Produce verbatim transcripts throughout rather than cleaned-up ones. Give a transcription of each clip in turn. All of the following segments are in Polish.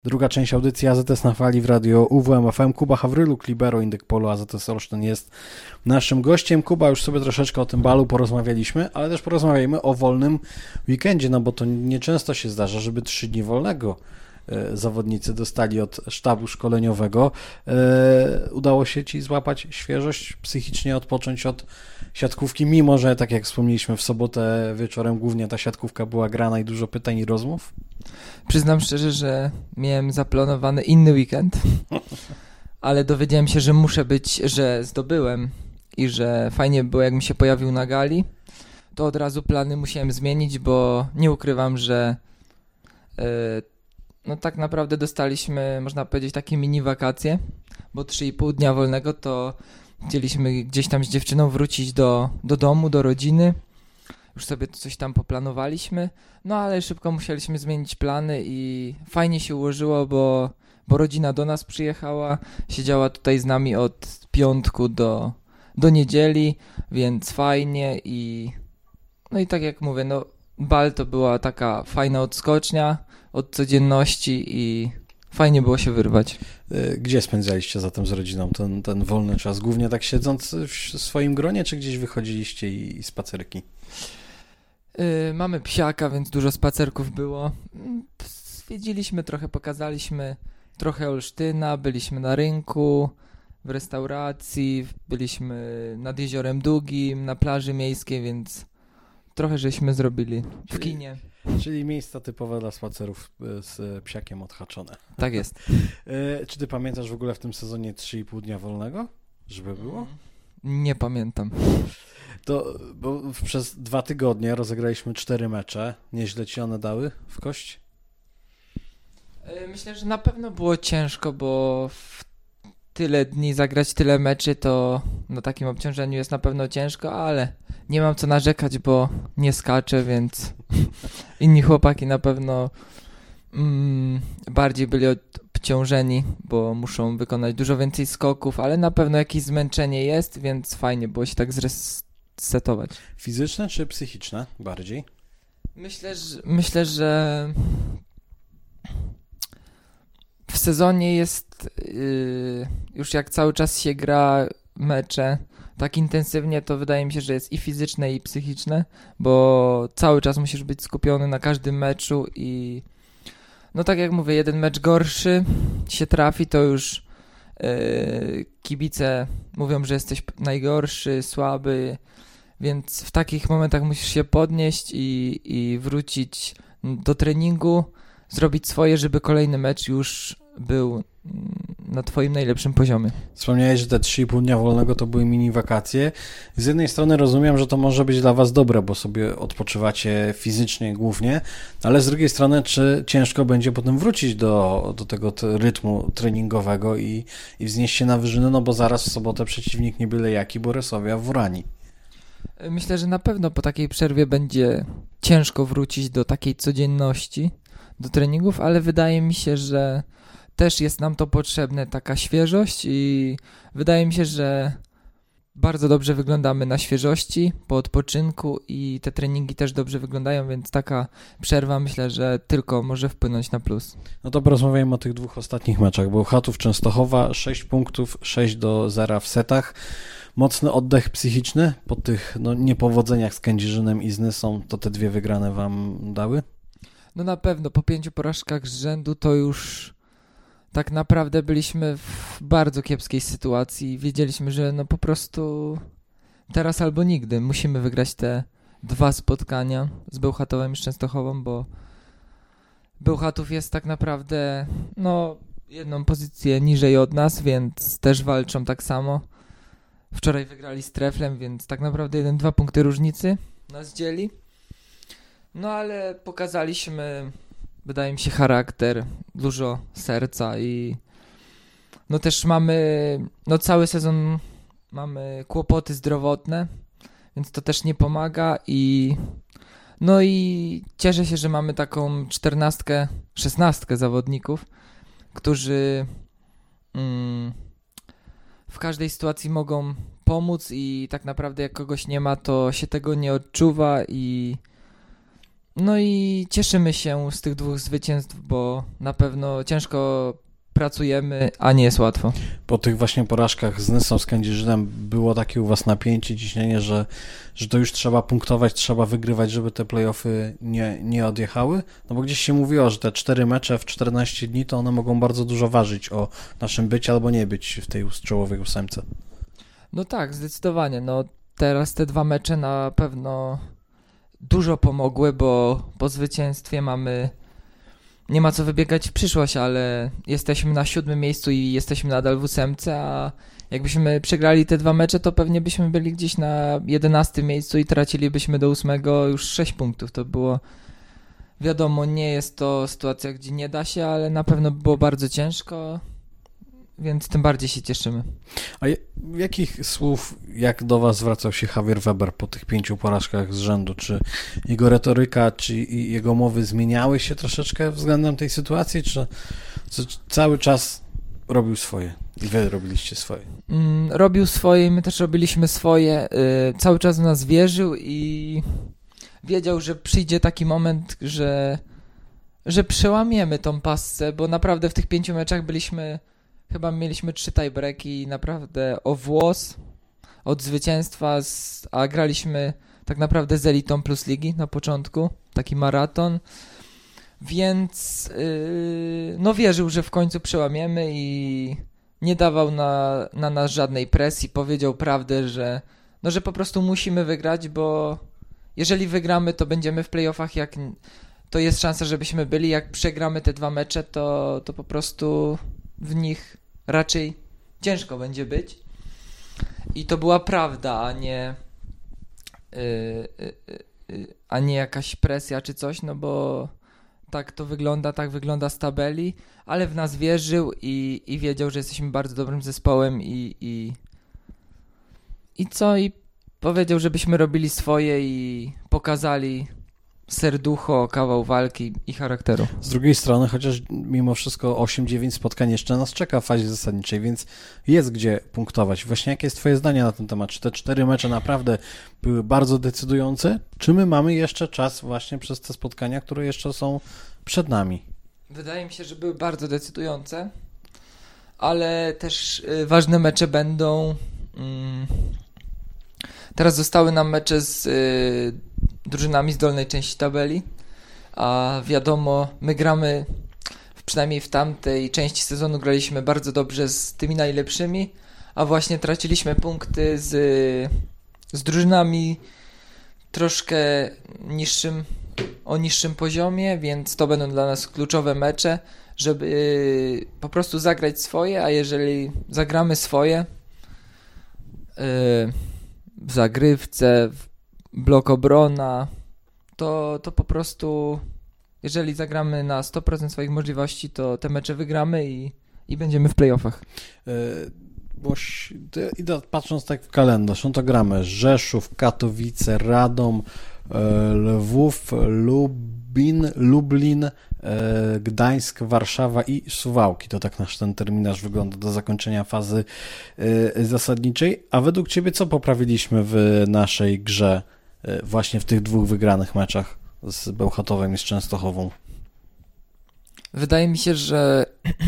Druga część audycji A Z S na fali w radio U W M F M. Kuba Hawryluk, libero Indyk Polo A Z S Olsztyn jest naszym gościem. Kuba, już sobie troszeczkę o tym balu porozmawialiśmy, ale też porozmawiajmy o wolnym weekendzie, no bo to nieczęsto się zdarza, żeby trzy dni wolnego e, zawodnicy dostali od sztabu szkoleniowego. E, udało się Ci złapać świeżość, psychicznie odpocząć od siatkówki, mimo że, tak jak wspomnieliśmy, w sobotę wieczorem głównie ta siatkówka była grana i dużo pytań i rozmów? Przyznam szczerze, że miałem zaplanowany inny weekend, ale dowiedziałem się, że muszę być, że zdobyłem i że fajnie było, jakbym się pojawił na gali, to od razu plany musiałem zmienić, bo nie ukrywam, że yy, no tak naprawdę dostaliśmy, można powiedzieć, takie mini wakacje, bo trzy i pół dnia wolnego to chcieliśmy gdzieś tam z dziewczyną wrócić do, do domu, do rodziny. Już sobie coś tam poplanowaliśmy, no ale szybko musieliśmy zmienić plany i fajnie się ułożyło, bo, bo rodzina do nas przyjechała, siedziała tutaj z nami od piątku do, do niedzieli, więc fajnie i no i tak jak mówię, no bal to była taka fajna odskocznia od codzienności i fajnie było się wyrwać. Gdzie spędzaliście zatem z rodziną ten, ten wolny czas? Głównie tak siedząc w swoim gronie, czy gdzieś wychodziliście i, i spacerki? Yy, mamy psiaka, więc dużo spacerków było. Zwiedziliśmy trochę, pokazaliśmy trochę Olsztyna, byliśmy na rynku, w restauracji, byliśmy nad Jeziorem Długim, na plaży miejskiej, więc trochę żeśmy zrobili w kinie. Czyli miejsca typowe dla spacerów z psiakiem odhaczone. Tak jest. Yy, czy ty pamiętasz w ogóle w tym sezonie trzy i pół dnia wolnego? Żeby było? Nie pamiętam. To, bo przez dwa tygodnie rozegraliśmy cztery mecze. Nieźle ci one dały w kość? Myślę, że na pewno było ciężko, bo w tyle dni zagrać tyle meczy to na takim obciążeniu jest na pewno ciężko, ale nie mam co narzekać, bo nie skaczę, więc inni chłopaki na pewno mm, bardziej byli obciążeni, bo muszą wykonać dużo więcej skoków, ale na pewno jakieś zmęczenie jest, więc fajnie było się tak zresetować. Fizyczne czy psychiczne bardziej? Myślę, że, myślę, że w sezonie jest yy, już jak cały czas się gra mecze tak intensywnie, to wydaje mi się, że jest i fizyczne, i psychiczne, bo cały czas musisz być skupiony na każdym meczu i no tak jak mówię, jeden mecz gorszy się trafi, to już yy, kibice mówią, że jesteś najgorszy, słaby, więc w takich momentach musisz się podnieść i, i wrócić do treningu, zrobić swoje, żeby kolejny mecz już był na twoim najlepszym poziomie. Wspomniałeś, że te trzy i pół dnia wolnego to były mini wakacje. Z jednej strony rozumiem, że to może być dla was dobre, bo sobie odpoczywacie fizycznie głównie, ale z drugiej strony, czy ciężko będzie potem wrócić do, do tego t- rytmu treningowego i, i wznieść się na wyżyny, no bo zaraz w sobotę przeciwnik nie byle jaki, Bolesławia Wórani. Myślę, że na pewno po takiej przerwie będzie ciężko wrócić do takiej codzienności, do treningów, ale wydaje mi się, że też jest nam to potrzebne, taka świeżość i wydaje mi się, że bardzo dobrze wyglądamy na świeżości po odpoczynku i te treningi też dobrze wyglądają, więc taka przerwa myślę, że tylko może wpłynąć na plus. No to porozmawiajmy o tych dwóch ostatnich meczach, bo Chatów Częstochowa sześć punktów, sześć do zera w setach. Mocny oddech psychiczny po tych no, niepowodzeniach z Kędzierzynem i z Nysą, to te dwie wygrane wam dały? No na pewno, po pięciu porażkach z rzędu to już tak naprawdę byliśmy w bardzo kiepskiej sytuacji. Wiedzieliśmy, że no po prostu teraz albo nigdy musimy wygrać te dwa spotkania z Bełchatowem i z Częstochową, bo Bełchatów jest tak naprawdę no jedną pozycję niżej od nas, więc też walczą tak samo. Wczoraj wygrali z Treflem, więc tak naprawdę jeden, dwa punkty różnicy nas dzieli. No ale pokazaliśmy, wydaje mi się, charakter, dużo serca i no też mamy, no cały sezon mamy kłopoty zdrowotne, więc to też nie pomaga i no i cieszę się, że mamy taką czternastkę, szesnastkę zawodników, którzy mm, w każdej sytuacji mogą pomóc i tak naprawdę jak kogoś nie ma, to się tego nie odczuwa i No i cieszymy się z tych dwóch zwycięstw, bo na pewno ciężko pracujemy, a nie jest łatwo. Po tych właśnie porażkach z Nysą, z Kędzierzynem było takie u was napięcie, ciśnienie, że, że to już trzeba punktować, trzeba wygrywać, żeby te play-offy nie, nie odjechały? No bo gdzieś się mówiło, że te cztery mecze w czternaście dni, to one mogą bardzo dużo ważyć o naszym byciu albo nie być w tej czołowej ósemce. No tak, zdecydowanie. No teraz te dwa mecze na pewno dużo pomogły, bo po zwycięstwie mamy... Nie ma co wybiegać w przyszłość, ale jesteśmy na siódmym miejscu i jesteśmy nadal w ósemce, a jakbyśmy przegrali te dwa mecze, to pewnie byśmy byli gdzieś na jedenastym miejscu i tracilibyśmy do ósmego już sześć punktów. To było, wiadomo, nie jest to sytuacja, gdzie nie da się, ale na pewno było bardzo ciężko, więc tym bardziej się cieszymy. A jakich słów, jak do was zwracał się Javier Weber po tych pięciu porażkach z rzędu? Czy jego retoryka, czy jego mowy zmieniały się troszeczkę względem tej sytuacji, czy, czy cały czas robił swoje i wy robiliście swoje? Mm, robił swoje i my też robiliśmy swoje. Yy, cały czas w nas wierzył i wiedział, że przyjdzie taki moment, że, że przełamiemy tą passę, bo naprawdę w tych pięciu meczach byliśmy... Chyba mieliśmy trzy tiebreaki naprawdę o włos od zwycięstwa, z, a graliśmy tak naprawdę z Elitą plus ligi na początku, taki maraton, więc yy, no wierzył, że w końcu przełamiemy i nie dawał na, na nas żadnej presji, powiedział prawdę, że, no, że po prostu musimy wygrać, bo jeżeli wygramy, to będziemy w playoffach, jak to jest szansa, żebyśmy byli, jak przegramy te dwa mecze, to, to po prostu w nich raczej ciężko będzie być. I to była prawda, a nie yy, yy, yy, a nie jakaś presja czy coś, no bo tak to wygląda, tak wygląda z tabeli, ale w nas wierzył i, i wiedział, że jesteśmy bardzo dobrym zespołem i, i, i co? I powiedział, żebyśmy robili swoje i pokazali serducho, kawał walki i charakteru. Z drugiej strony, chociaż mimo wszystko osiem dziewięć spotkań jeszcze nas czeka w fazie zasadniczej, więc jest gdzie punktować. Właśnie jakie jest twoje zdanie na ten temat? Czy te cztery mecze naprawdę były bardzo decydujące? Czy my mamy jeszcze czas właśnie przez te spotkania, które jeszcze są przed nami? Wydaje mi się, że były bardzo decydujące, ale też y, ważne mecze będą. Mm, teraz zostały nam mecze z y, drużynami z dolnej części tabeli, a wiadomo, my gramy, przynajmniej w tamtej części sezonu graliśmy bardzo dobrze z tymi najlepszymi, a właśnie traciliśmy punkty z, z drużynami troszkę niższym, o niższym poziomie, więc to będą dla nas kluczowe mecze, żeby po prostu zagrać swoje, a jeżeli zagramy swoje w zagrywce, w blok obrona, to, to po prostu jeżeli zagramy na sto procent swoich możliwości, to te mecze wygramy i, i będziemy w playoffach. Yy, bo idę, patrząc tak w kalendarz, no to gramy Rzeszów, Katowice, Radom, yy, Lwów, Lubin, Lublin, yy, Gdańsk, Warszawa i Suwałki. To tak nasz ten terminarz wygląda do zakończenia fazy yy, zasadniczej. A według ciebie co poprawiliśmy w naszej grze właśnie w tych dwóch wygranych meczach z Bełchatowem i z Częstochową? Wydaje mi się, że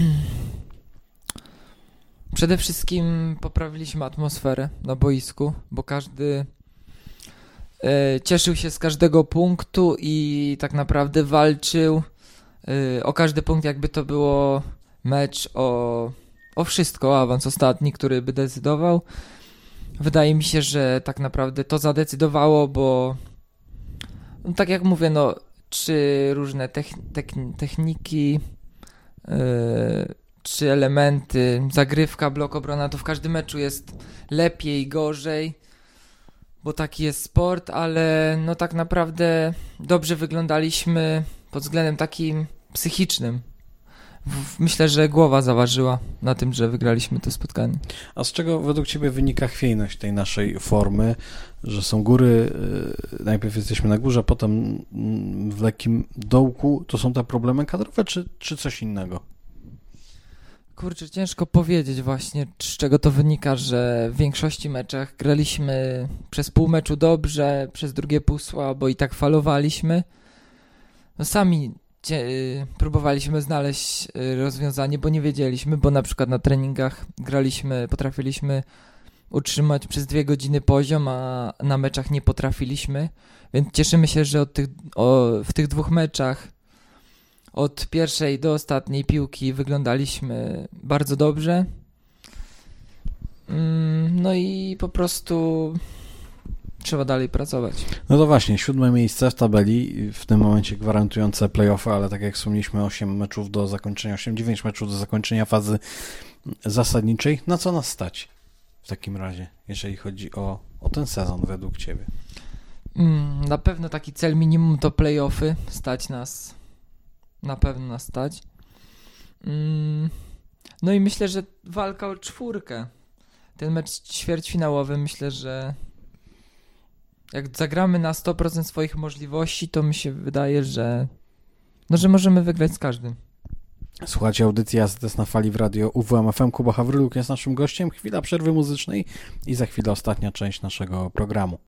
przede wszystkim poprawiliśmy atmosferę na boisku, bo każdy e, cieszył się z każdego punktu i tak naprawdę walczył e, o każdy punkt, jakby to było mecz o, o wszystko, o awans ostatni, który by decydował. Wydaje mi się, że tak naprawdę to zadecydowało, bo no, tak jak mówię, no czy różne techn- techniki, yy, czy elementy, zagrywka, blok obrona, to w każdym meczu jest lepiej, gorzej, bo taki jest sport, ale no tak naprawdę dobrze wyglądaliśmy pod względem takim psychicznym. Myślę, że głowa zaważyła na tym, że wygraliśmy to spotkanie. A z czego według ciebie wynika chwiejność tej naszej formy, że są góry, najpierw jesteśmy na górze, potem w lekkim dołku, to są te problemy kadrowe, czy, czy coś innego? Kurczę, ciężko powiedzieć właśnie, z czego to wynika, że w większości meczach graliśmy przez pół meczu dobrze, przez drugie pół słabo i tak falowaliśmy. no sami cie, y, próbowaliśmy znaleźć y, rozwiązanie, bo nie wiedzieliśmy, bo na przykład na treningach graliśmy, potrafiliśmy utrzymać przez dwie godziny poziom, a na meczach nie potrafiliśmy, więc cieszymy się, że od tych, o, w tych dwóch meczach od pierwszej do ostatniej piłki wyglądaliśmy bardzo dobrze. No i po prostu trzeba dalej pracować. No to właśnie, siódme miejsce w tabeli, w tym momencie gwarantujące play-offy, ale tak jak wspomnieliśmy, osiem meczów do zakończenia, osiem dziewięć meczów do zakończenia fazy zasadniczej. Na co nas stać w takim razie, jeżeli chodzi o, o ten sezon według Ciebie? Na pewno taki cel minimum to play-offy, stać nas, na pewno nas stać. No i myślę, że walka o czwórkę. Ten mecz ćwierćfinałowy, myślę, że jak zagramy na sto procent swoich możliwości, to mi się wydaje, że no, że możemy wygrać z każdym. Słuchajcie audycji A Z T S na fali w radio U W M F M. Kuba Hawryluk jest naszym gościem. Chwila przerwy muzycznej i za chwilę ostatnia część naszego programu.